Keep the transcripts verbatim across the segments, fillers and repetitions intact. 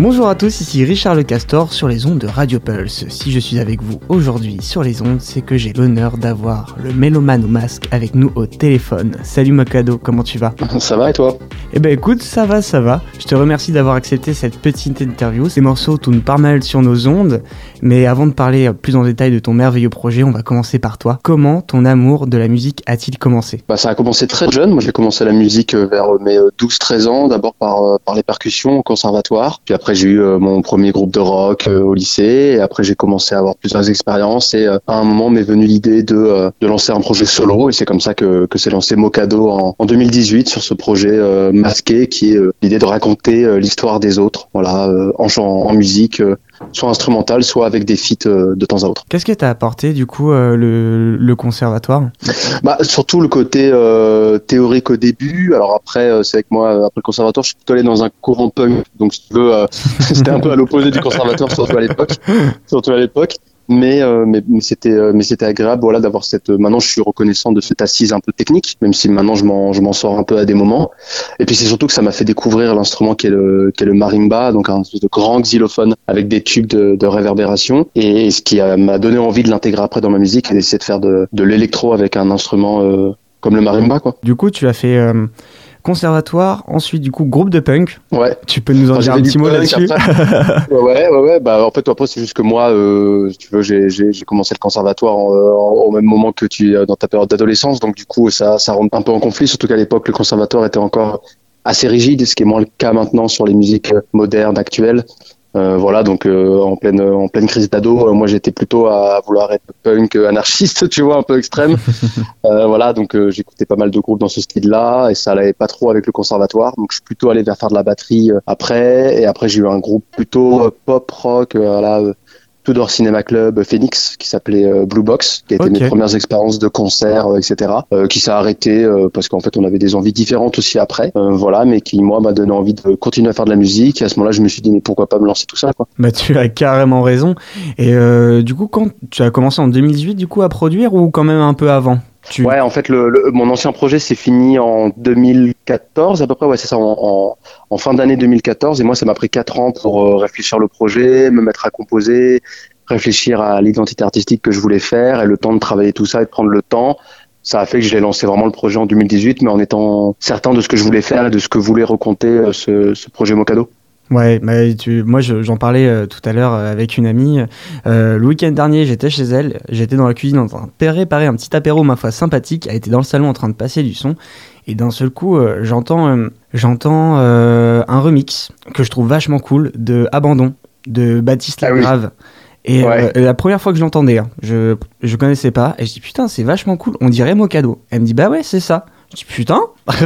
Bonjour à tous, ici Richard Le Castor sur les ondes de Radio Pulse. Si je suis avec vous aujourd'hui sur les ondes, c'est que j'ai l'honneur d'avoir le mélomane au masque avec nous au téléphone. Salut Mokado, comment tu vas ? Ça va et toi ? Eh ben écoute, ça va, ça va. Je te remercie d'avoir accepté cette petite interview. Ces morceaux tournent pas mal sur nos ondes, mais avant de parler plus en détail de ton merveilleux projet, on va commencer par toi. Comment ton amour de la musique a-t-il commencé ? Bah ça a commencé très jeune. Moi j'ai commencé la musique vers mes douze treize ans, d'abord par, par les percussions au conservatoire, puis après j'ai eu euh, mon premier groupe de rock euh, au lycée, et après j'ai commencé à avoir plusieurs expériences, et euh, à un moment m'est venue l'idée de, euh, de lancer un projet solo, et c'est comme ça que, que s'est lancé Mokado en, en deux mille dix-huit sur ce projet euh, masqué qui est euh, l'idée de raconter euh, l'histoire des autres, voilà, euh, en chant, en musique, euh, soit instrumentale, soit avec des feats euh, de temps à autre. Qu'est-ce que t'as apporté du coup euh, le, le conservatoire ? Bah surtout le côté euh, théorique au début. Alors après euh, c'est avec moi après le conservatoire je suis plutôt allé dans un courant punk, donc si tu veux euh, c'était un peu à l'opposé du conservatoire surtout à l'époque, surtout à l'époque. Mais, euh, mais mais c'était euh, mais c'était agréable, voilà, d'avoir cette euh, maintenant je suis reconnaissant de cette assise un peu technique, même si maintenant je m'en je m'en sors un peu à des moments. Et puis c'est surtout que ça m'a fait découvrir l'instrument qui est le qui est le marimba, donc un espèce de grand xylophone avec des tubes de, de réverbération, et, et ce qui a, m'a donné envie de l'intégrer après dans ma musique et d'essayer de faire de de l'électro avec un instrument euh, comme le marimba, quoi. Du coup tu as fait euh... conservatoire, ensuite du coup groupe de punk. Ouais. Tu peux nous en dire un petit mot là-dessus ? ouais, ouais, ouais, ouais. Bah en fait après c'est juste que moi, euh, si tu veux, j'ai j'ai j'ai commencé le conservatoire en, en, au même moment que tu dans ta période d'adolescence, donc du coup ça ça rentre un peu en conflit. Surtout qu'à l'époque le conservatoire était encore assez rigide, ce qui est moins le cas maintenant sur les musiques modernes actuelles. Euh, voilà, donc euh, en pleine en pleine crise d'ado, euh, moi j'étais plutôt à vouloir être punk anarchiste, tu vois, un peu extrême. euh, voilà, donc euh, j'écoutais pas mal de groupes dans ce style-là, et ça allait pas trop avec le conservatoire. Donc je suis plutôt allé vers faire de la batterie euh, après, et après j'ai eu un groupe plutôt euh, pop rock, euh, voilà, euh, Tudor Cinema Club Phoenix, qui s'appelait euh, Blue Box, qui a été okay. mes premières expériences de concert, euh, et cetera. Euh, qui s'est arrêté euh, parce qu'en fait on avait des envies différentes aussi après, euh, voilà, mais qui moi m'a donné envie de continuer à faire de la musique. Et à ce moment-là, je me suis dit mais pourquoi pas me lancer tout ça, quoi. Bah tu as carrément raison. Et euh, du coup, quand tu as commencé en deux mille dix-huit, du coup à produire, ou quand même un peu avant ? Tu... Ouais, en fait, le, le, mon ancien projet s'est fini en deux mille quatorze à peu près. Ouais, c'est ça, en, en, en fin d'année deux mille quatorze. Et moi, ça m'a pris quatre ans pour euh, réfléchir le projet, me mettre à composer, réfléchir à l'identité artistique que je voulais faire, et le temps de travailler tout ça et de prendre le temps. Ça a fait que j'ai lancé vraiment le projet en deux mille dix-huit, mais en étant certain de ce que je voulais faire et de ce que voulait raconter euh, ce, ce projet Mokado. Ouais, bah tu, moi je, j'en parlais euh, tout à l'heure euh, avec une amie. Euh, le week-end dernier, j'étais chez elle, j'étais dans la cuisine en train de préparer un petit apéro, ma foi sympathique. Elle était dans le salon en train de passer du son, et d'un seul coup, euh, j'entends, euh, j'entends euh, un remix que je trouve vachement cool de Abandon de Baptiste Lagrave. Ah oui. Et ouais. euh, la première fois que je l'entendais, hein, je je connaissais pas, et je dis putain c'est vachement cool, on dirait Mokado. Elle me dit bah ouais c'est ça. Je dis putain.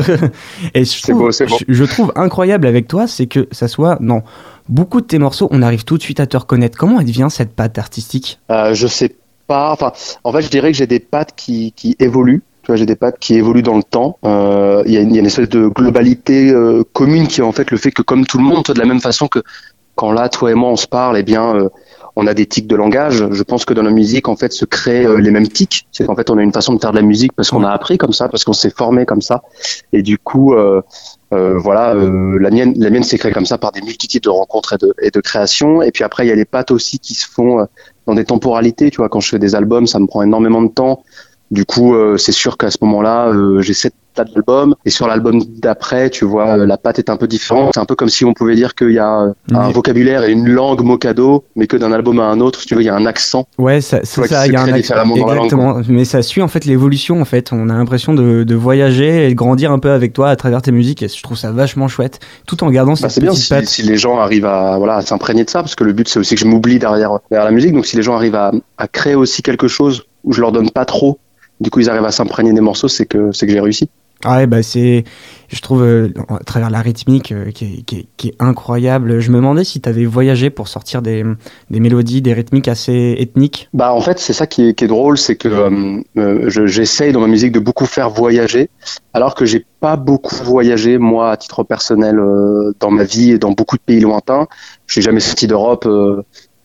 Et je trouve, beau, c'est beau. Je, je trouve incroyable avec toi, c'est que ça soit dans beaucoup de tes morceaux, on arrive tout de suite à te reconnaître. Comment elle vient cette patte artistique ? euh, Je sais pas. Enfin, en fait, je dirais que j'ai des pattes qui qui évoluent. Tu vois, j'ai des pattes qui évoluent dans le temps. Il euh, y, y a une espèce de globalité euh, commune qui est en fait le fait que comme tout le monde, toi, de la même façon que quand là, toi et moi, on se parle, eh bien, euh, on a des tics de langage. Je pense que dans la musique, en fait, se créent euh, les mêmes tics. C'est qu'en fait, on a une façon de faire de la musique parce qu'on a appris comme ça, parce qu'on s'est formé comme ça. Et du coup, euh, euh, voilà, euh, la mienne, la mienne s'est créée comme ça par des multitudes de rencontres et de, et de créations. Et puis après, il y a les pattes aussi qui se font euh, dans des temporalités. Tu vois, quand je fais des albums, ça me prend énormément de temps. Du coup, euh, c'est sûr qu'à ce moment-là, euh, j'ai sept dates d'album, et sur l'album d'après, tu vois, euh, la patte est un peu différente. C'est un peu comme si on pouvait dire qu'il y a euh, mmh. un vocabulaire et une langue Mokado, mais que d'un album à un autre, si tu veux, il y a un accent. Ouais, ça, c'est vois, ça, il y a un accent. Exactement. Langue, mais ça suit en fait l'évolution. En fait, on a l'impression de, de voyager et de grandir un peu avec toi à travers tes musiques. Et je trouve ça vachement chouette, tout en gardant cette bah, c'est bien si, si les gens arrivent à voilà à s'imprégner de ça, parce que le but c'est aussi que je m'oublie derrière derrière la musique. Donc si les gens arrivent à, à créer aussi quelque chose où je leur donne pas trop, du coup ils arrivent à s'imprégner des morceaux, c'est que c'est que j'ai réussi. Ah ouais, bah c'est, je trouve, euh, à travers la rythmique euh, qui, est, qui, est, qui est incroyable. Je me demandais si tu avais voyagé pour sortir des, des mélodies, des rythmiques assez ethniques. Bah en fait, c'est ça qui est, qui est drôle, c'est que euh, euh, je, j'essaye dans ma musique de beaucoup faire voyager, alors que j'ai pas beaucoup voyagé, moi, à titre personnel, euh, dans ma vie et dans beaucoup de pays lointains. Je suis jamais sorti d'Europe. Euh,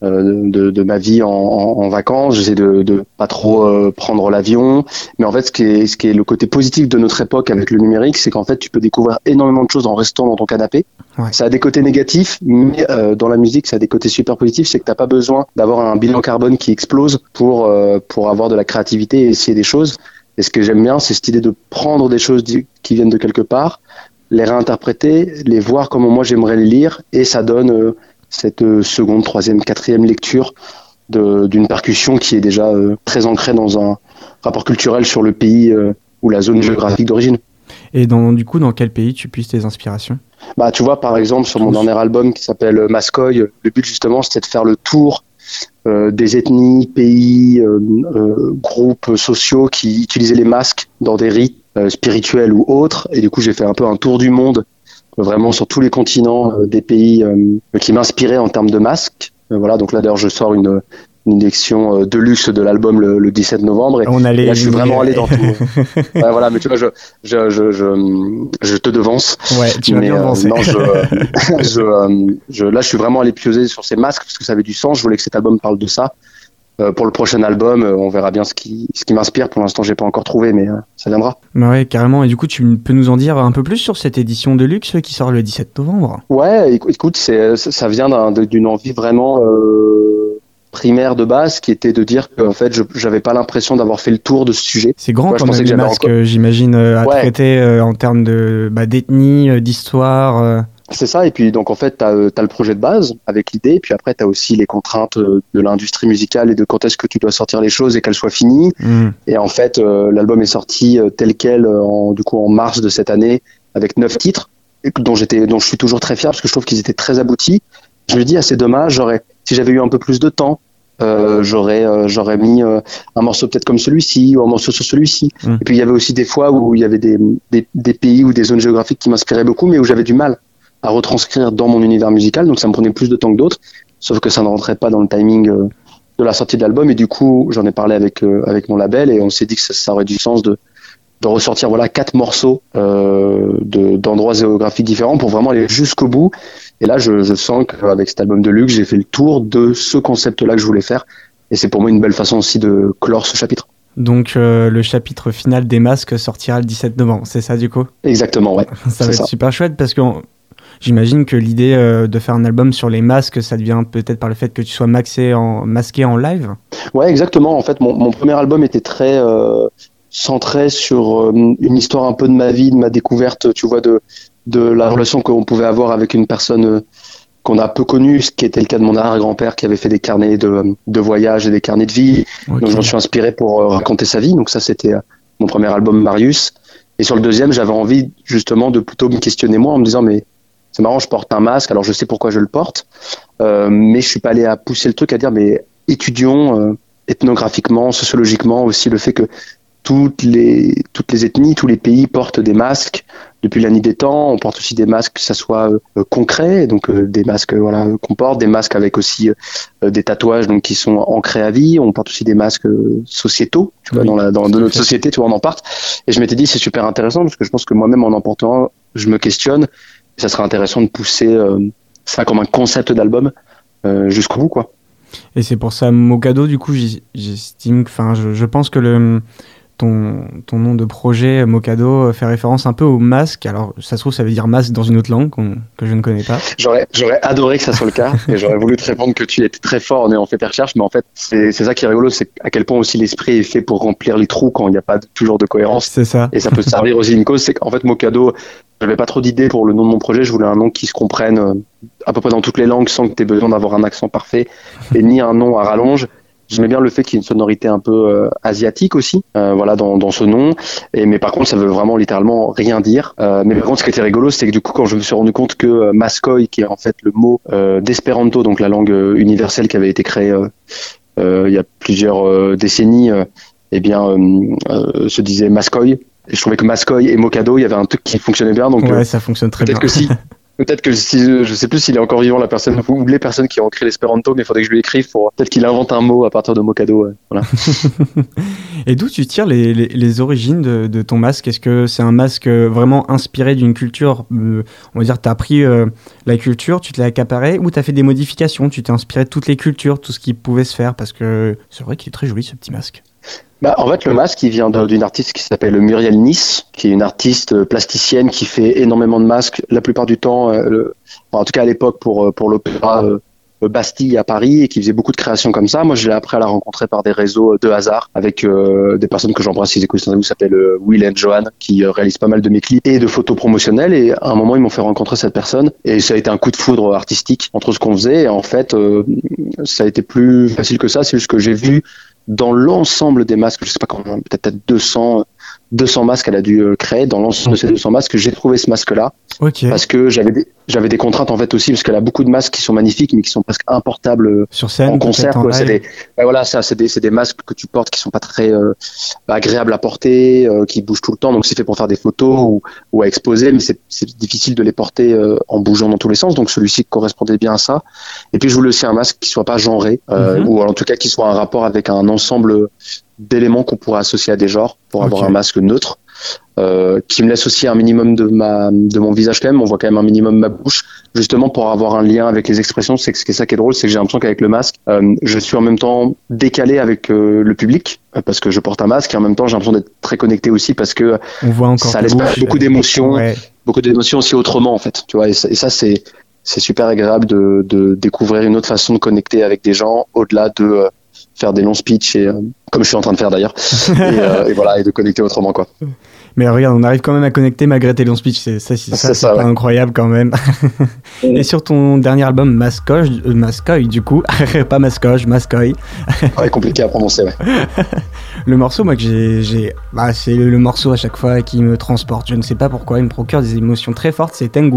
euh, de, de ma vie en, en, en vacances. J'essaie de, de pas trop euh, prendre l'avion. Mais en fait, ce qui est, ce qui est le côté positif de notre époque avec le numérique, c'est qu'en fait, tu peux découvrir énormément de choses en restant dans ton canapé. Ouais. Ça a des côtés négatifs, mais euh, dans la musique, ça a des côtés super positifs. C'est que t'as pas besoin d'avoir un bilan carbone qui explose pour euh, pour avoir de la créativité et essayer des choses. Et ce que j'aime bien, c'est cette idée de prendre des choses qui viennent de quelque part, les réinterpréter, les voir comme moi j'aimerais les lire, et ça donne euh, cette euh, seconde, troisième, quatrième lecture de, d'une percussion qui est déjà euh, très ancrée dans un rapport culturel sur le pays euh, ou la zone géographique d'origine. Et dans, du coup, dans quel pays tu puisses tes inspirations ? Bah, tu vois, par exemple, sur mon dernier album qui s'appelle Mascoy, le but justement, c'était de faire le tour euh, des ethnies, pays, euh, euh, groupes sociaux qui utilisaient les masques dans des rites euh, spirituels ou autres. Et du coup, j'ai fait un peu un tour du monde, euh, vraiment sur tous les continents euh, des pays euh, qui m'inspiraient en termes de masques. Euh, voilà, donc là, d'ailleurs, je sors une, une édition euh, de luxe de l'album le, le dix-sept novembre. Et, On allait et là, je suis vraiment allé dans tout. Ouais, voilà, mais tu vois, je, je, je, je, je te devance. Ouais, tu vas bien avancer. Euh, non, je, je, euh, je, là, je suis vraiment allé pioser sur ces masques parce que ça avait du sens. Je voulais que cet album parle de ça. Euh, pour le prochain album, euh, on verra bien ce qui, ce qui m'inspire. Pour l'instant, j'ai pas encore trouvé, mais euh, ça viendra. Bah ouais, carrément. Et du coup, tu peux nous en dire un peu plus sur cette édition de luxe qui sort le dix-sept novembre ? Ouais, écoute, c'est, ça vient d'un, d'une envie vraiment euh, primaire de base, qui était de dire que en fait, je j'avais pas l'impression d'avoir fait le tour de ce sujet. C'est grand ouais, quand même les masques, encore... j'imagine, euh, à ouais. traiter euh, en termes de bah, d'ethnie, euh, d'histoire. Euh... C'est ça, et puis donc en fait, tu as euh, le projet de base avec l'idée, puis après tu as aussi les contraintes euh, de l'industrie musicale et de quand est-ce que tu dois sortir les choses et qu'elles soient finies. Mmh. Et en fait, euh, l'album est sorti euh, tel quel euh, en, du coup en mars de cette année avec neuf titres, dont j'étais, dont je suis toujours très fier parce que je trouve qu'ils étaient très aboutis. Je me dis, ah, c'est dommage, j'aurais, si j'avais eu un peu plus de temps, euh, j'aurais, euh, j'aurais mis euh, un morceau peut-être comme celui-ci ou un morceau sur celui-ci. Mmh. Et puis il y avait aussi des fois où il y avait des, des, des pays ou des zones géographiques qui m'inspiraient beaucoup, mais où j'avais du mal à retranscrire dans mon univers musical, donc ça me prenait plus de temps que d'autres, sauf que ça ne rentrait pas dans le timing euh, de la sortie de l'album, et du coup j'en ai parlé avec euh, avec mon label et on s'est dit que ça, ça aurait du sens de de ressortir voilà quatre morceaux euh, de d'endroits géographiques différents pour vraiment aller jusqu'au bout. Et là je, je sens qu'avec cet album de luxe j'ai fait le tour de ce concept-là que je voulais faire, et c'est pour moi une belle façon aussi de clore ce chapitre. Donc euh, le chapitre final des masques sortira le dix-sept novembre, c'est ça du coup ? Exactement, ouais. Ça va être ça. super chouette parce que on... j'imagine que l'idée euh, de faire un album sur les masques, ça devient peut-être par le fait que tu sois maxé en, masqué en live ? Ouais, exactement. En fait, mon, mon premier album était très euh, centré sur euh, une histoire un peu de ma vie, de ma découverte, tu vois, de, de la relation qu'on pouvait avoir avec une personne euh, qu'on a peu connue, ce qui était le cas de mon arrière-grand-père qui avait fait des carnets de, de voyage et des carnets de vie. Okay. Donc, je me suis inspiré pour euh, raconter sa vie. Donc, ça, c'était euh, mon premier album, Marius. Et sur le deuxième, j'avais envie justement de plutôt me questionner moi en me disant, mais c'est marrant, je porte un masque, alors je sais pourquoi je le porte, euh, mais je suis pas allé à pousser le truc à dire, mais étudions euh, ethnographiquement, sociologiquement aussi le fait que toutes les toutes les ethnies, tous les pays portent des masques depuis la nuit des temps. On porte aussi des masques, que ça soit euh, concret, donc euh, des masques voilà qu'on porte, des masques avec aussi euh, des tatouages donc qui sont ancrés à vie. On porte aussi des masques euh, sociétaux, tu vois, oui, dans la dans de notre société, tu vois, on en porte. Et je m'étais dit c'est super intéressant parce que je pense que moi-même en en portant, je me questionne. Ça serait intéressant de pousser euh, ça comme un concept d'album euh, jusqu'au bout, quoi. Et c'est pour ça Mocado, du coup, j'estime, enfin, je, je pense que le ton ton nom de projet Mocado fait référence un peu au masque. Alors, ça se trouve, ça veut dire masque dans une autre langue qu'on, que je ne connais pas. J'aurais j'aurais adoré que ça soit le cas, et j'aurais voulu te répondre que tu étais très fort en ayant fait tes recherches, mais en fait, c'est c'est ça qui est rigolo, c'est à quel point aussi l'esprit est fait pour remplir les trous quand il n'y a pas de, toujours de cohérence. C'est ça. Et ça peut servir aussi une cause. C'est qu'en fait, Mocado, j'avais pas trop d'idées pour le nom de mon projet. Je voulais un nom qui se comprenne euh, à peu près dans toutes les langues sans que tu aies besoin d'avoir un accent parfait et ni un nom à rallonge. J'aimais bien le fait qu'il y ait une sonorité un peu euh, asiatique aussi, euh, voilà, dans, dans ce nom. Et mais par contre, ça veut vraiment littéralement rien dire. Euh, mais par contre, ce qui était rigolo, c'est que du coup, quand je me suis rendu compte que euh, Mascoy, qui est en fait le mot euh, d'espéranto, donc la langue euh, universelle qui avait été créée euh, euh, il y a plusieurs euh, décennies, euh, eh bien, euh, euh, se disait Mascoy. Et je trouvais que Mascoy et Mocado, il y avait un truc qui fonctionnait bien. Donc, ouais, euh, ça fonctionne très peut-être bien. Que si, Peut-être que si, je sais plus s'il est encore vivant, la personne, ou les personnes qui ont créé l'espéranto, mais il faudrait que je lui écrive pour peut-être qu'il invente un mot à partir de Mokado. Ouais. Voilà. Et d'où tu tires les, les, les origines de, de ton masque? Est-ce que c'est un masque vraiment inspiré d'une culture, euh, on va dire, tu as pris euh, la culture, tu te l'as accaparé, ou tu as fait des modifications, tu t'es inspiré de toutes les cultures, tout ce qui pouvait se faire? Parce que c'est vrai qu'il est très joli ce petit masque. Bah, en fait, le masque, il vient d'une artiste qui s'appelle Muriel Nice, qui est une artiste plasticienne qui fait énormément de masques. La plupart du temps, euh, le, enfin, en tout cas à l'époque pour pour l'opéra euh, Bastille à Paris, et qui faisait beaucoup de créations comme ça. Moi, je l'ai appris à la rencontrer par des réseaux de hasard avec euh, des personnes que j'embrasse, ils écoutent cette interview, s'appelle euh, Will and Johan, qui euh, réalisent pas mal de mes clips et de photos promotionnelles. Et à un moment, ils m'ont fait rencontrer cette personne, et ça a été un coup de foudre artistique entre ce qu'on faisait. Et en fait, euh, ça a été plus facile que ça. C'est juste que j'ai vu dans l'ensemble des masques, je sais pas combien, peut-être deux cents, deux cents masques qu'elle a dû créer. Dans l'ensemble de ces deux cents masques, j'ai trouvé ce masque-là. Okay. Parce que j'avais des, j'avais des contraintes en fait aussi, parce qu'elle a beaucoup de masques qui sont magnifiques, mais qui sont presque importables sur scène, en concert. En quoi. C'est des, ben voilà, ça, c'est des, c'est des masques que tu portes qui sont pas très euh, agréables à porter, euh, qui bougent tout le temps. Donc c'est fait pour faire des photos ou, ou à exposer, mais c'est, c'est difficile de les porter euh, en bougeant dans tous les sens. Donc celui-ci correspondait bien à ça. Et puis je voulais aussi un masque qui soit pas genré, euh, mm-hmm. ou en tout cas qui soit un rapport avec un ensemble d'éléments qu'on pourrait associer à des genres pour okay. avoir un masque neutre. Euh, qui me laisse aussi un minimum de ma de mon visage quand même, on voit quand même un minimum ma bouche, justement pour avoir un lien avec les expressions. C'est que c'est ça qui est drôle, c'est que j'ai l'impression qu'avec le masque, euh, je suis en même temps décalé avec euh, le public euh, parce que je porte un masque, et en même temps j'ai l'impression d'être très connecté aussi parce que on voit encore ça laisse bouche, beaucoup d'émotions, ouais. beaucoup d'émotions aussi autrement en fait, tu vois. Et ça, et ça c'est c'est super agréable de de découvrir une autre façon de connecter avec des gens au-delà de euh, faire des longs speeches et euh, comme je suis en train de faire d'ailleurs et, euh, et voilà et de connecter autrement quoi. Mais regarde, on arrive quand même à connecter malgré tes longs speeches, c'est, ça, c'est, ça, c'est, ça, c'est ouais. pas incroyable quand même. Et sur ton dernier album, Mascoy, euh, Mascoy du coup, pas Mascoy, Mascoy. Ouais, compliqué à prononcer, ouais. Le morceau, moi, que j'ai, j'ai... Bah, c'est le, le morceau à chaque fois qui me transporte, je ne sais pas pourquoi, il me procure des émotions très fortes, c'est Tengu.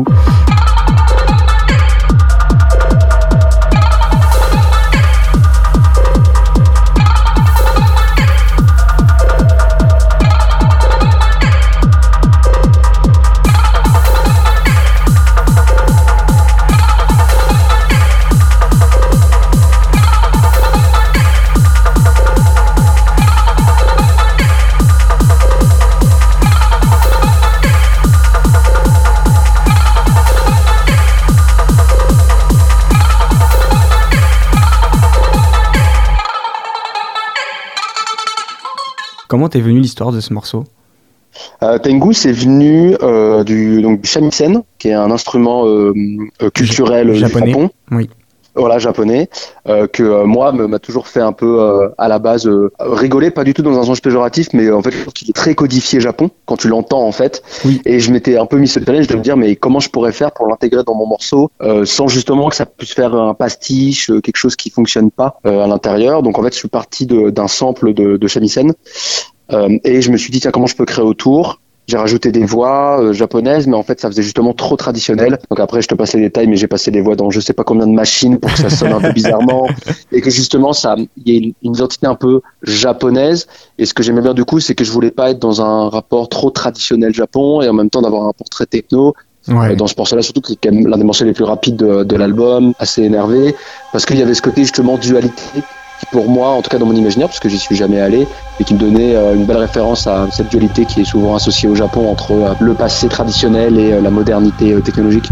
Comment t'es venu l'histoire de ce morceau? euh, Tengu, c'est venu euh, du, donc, du shamisen, qui est un instrument euh, culturel japonais. Du Japon. Oui. Voilà, japonais, euh, que euh, moi me, m'a toujours fait un peu euh, à la base euh, rigoler, pas du tout dans un sens péjoratif, mais euh, en fait je trouve qu'il est très codifié Japon quand tu l'entends en fait. Oui. Et je m'étais un peu mis ce challenge de me dire mais comment je pourrais faire pour l'intégrer dans mon morceau euh, sans justement que ça puisse faire un pastiche, euh, quelque chose qui fonctionne pas euh, à l'intérieur. Donc en fait je suis parti de, d'un sample de, de shamisen euh, et je me suis dit tiens comment je peux créer autour. J'ai rajouté des voix euh, japonaises, mais en fait, ça faisait justement trop traditionnel. Donc après, je te passe les détails, mais j'ai passé les voix dans je sais pas combien de machines pour que ça sonne un peu bizarrement. Et que justement, ça, il y a une, une identité un peu japonaise. Et ce que j'aimais bien du coup, c'est que je voulais pas être dans un rapport trop traditionnel Japon et en même temps d'avoir un rapport très techno. Ouais. Euh, dans ce morceau-là, surtout, qui est quand même l'un des morceaux les plus rapides de, de l'album, assez énervé. Parce qu'il y avait ce côté justement dualité qui pour moi, en tout cas dans mon imaginaire, parce que j'y suis jamais allé, et qui me donnait euh, une belle référence à cette dualité qui est souvent associée au Japon entre euh, le passé traditionnel et euh, la modernité euh, technologique.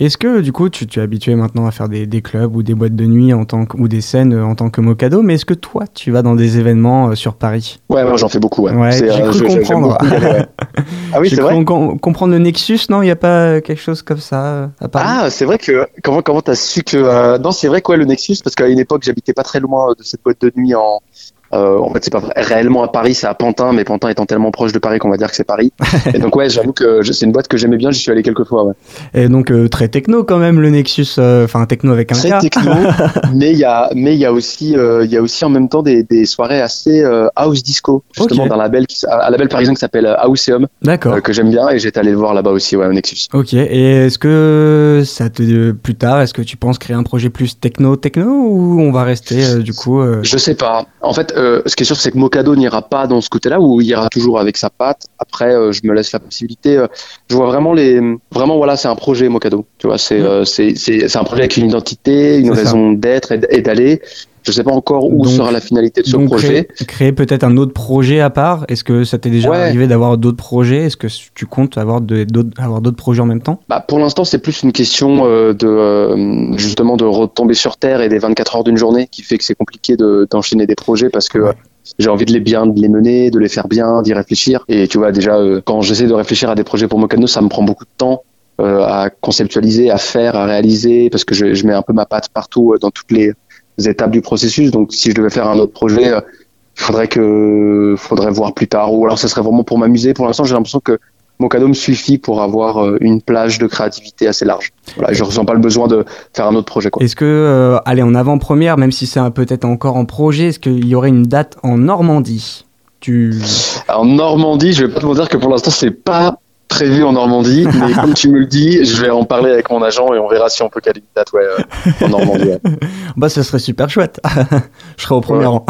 Est-ce que du coup tu, tu es habitué maintenant à faire des, des clubs ou des boîtes de nuit en tant que, ou des scènes en tant que Mocado, mais est-ce que toi tu vas dans des événements euh, sur Paris? Ouais, ouais, j'en fais beaucoup. Ouais. Ouais, C'est, j'ai euh, cru je- comprendre. j'aime beaucoup y aller, ouais. Ah oui, J'ai c'est cru vrai. com- comprendre le Nexus, non? Il n'y a pas quelque chose comme ça euh, à Paris? Ah, c'est vrai que comment comment t'as su que euh, non, c'est vrai quoi le Nexus parce qu'à une époque j'habitais pas très loin de cette boîte de nuit en euh, en fait c'est pas vrai- réellement à Paris, c'est à Pantin, mais Pantin étant tellement proche de Paris qu'on va dire que c'est Paris. Et donc ouais, j'avoue que je- c'est une boîte que j'aimais bien, j'y suis allé quelques fois. Ouais. Et donc euh, très techno quand même le Nexus, euh, enfin techno avec un Très K. techno, mais il y a mais il y a aussi euh, il y a aussi en même temps des des soirées assez euh, house disco justement Ok. d'un label qui s- un label parisien qui s'appelle euh, Houseum D'accord. euh, que j'aime bien et j'étais allé le voir là-bas aussi ouais au Nexus. Ok, et est-ce que ça te plus tard, est-ce que tu penses créer un projet plus techno techno ou on va rester euh, du coup euh, Je sais pas. En fait, euh, ce qui est sûr, c'est que Mocado n'ira pas dans ce côté-là, où il ira toujours avec sa patte. Après, euh, je me laisse la possibilité. euh, je vois vraiment les, vraiment voilà, c'est un projet Mocado. Tu vois, c'est, Mm. euh, c'est, c'est, c'est un projet avec une identité, une C'est ça. raison d'être et, d- et d'aller. Je sais pas encore où Donc- sera la finalité de ce donc projet. créer, créer peut-être un autre projet à part? Est-ce que ça t'est déjà Ouais. arrivé d'avoir d'autres projets? Est-ce que tu comptes avoir de- d'autres avoir d'autres projets en même temps? Bah, pour l'instant, c'est plus une question euh, de euh, justement de retomber sur terre et des vingt-quatre heures d'une journée qui fait que c'est compliqué de, d'enchaîner des projets parce que Ouais. euh, j'ai envie de les bien de les mener, de les faire bien, d'y réfléchir. Et tu vois déjà euh, quand j'essaie de réfléchir à des projets pour Mocado, ça me prend beaucoup de temps euh, à conceptualiser, à faire, à réaliser parce que je, je mets un peu ma patte partout euh, dans toutes les étapes du processus. Donc si je devais faire un autre projet, euh, il faudrait que faudrait voir plus tard ou alors ça serait vraiment pour m'amuser. Pour l'instant, j'ai l'impression que Mocado me suffit pour avoir euh, une plage de créativité assez large. Voilà, je ressens pas le besoin de faire un autre projet, quoi. Est-ce que euh, aller en avant-première, même si c'est un- peut-être encore en projet, est-ce qu'il y aurait une date en Normandie? Tu En Normandie, je vais pas te mentir que pour l'instant, c'est pas prévu en Normandie, mais comme tu me le dis, je vais en parler avec mon agent et on verra si on peut caler une date, ouais, euh, en Normandie. Ouais. Bah, ça serait super chouette. Je serais au premier Ouais. rang.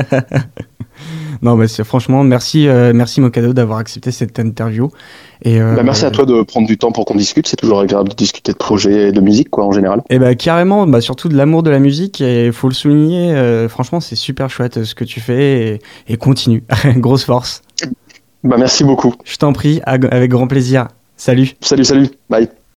Non, mais c'est franchement, merci, euh, merci Mocado d'avoir accepté cette interview. Et, euh, Bah, merci à toi de prendre du temps pour qu'on discute. C'est toujours agréable de discuter de projets et de musique, quoi, en général. Et bah, carrément, bah, surtout de l'amour de la musique. Et il faut le souligner, euh, franchement, c'est super chouette euh, ce que tu fais. Et, et continue. Grosse force. Bah, merci beaucoup. Je t'en prie, ag- avec grand plaisir. Salut. Salut, salut. Bye.